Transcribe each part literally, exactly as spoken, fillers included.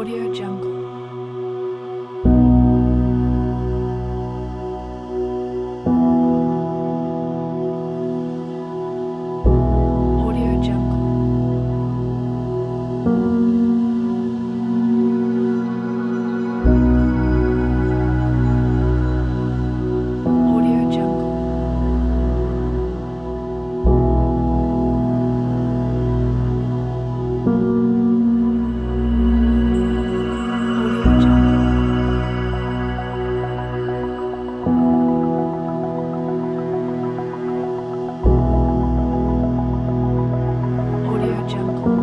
Audio Jungle. Audio Jungle. Audio Jungle. Audio Jungle. Audio Jungle.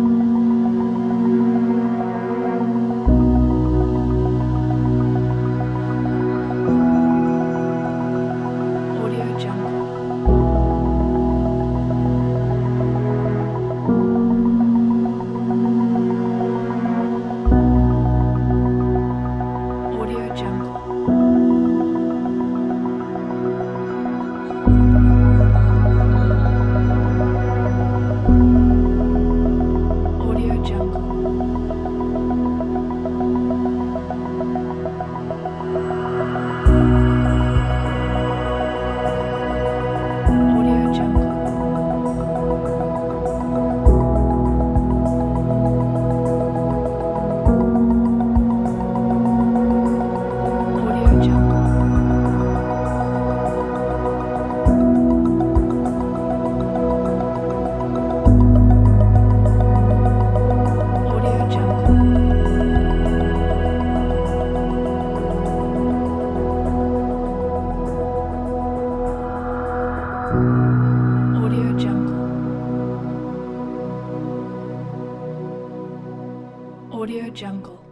Audio Jungle. Audio Jungle. Audio Jungle. Audio Jungle. Audio Jungle. Audio Jungle. Audio Jungle. Audio Jungle.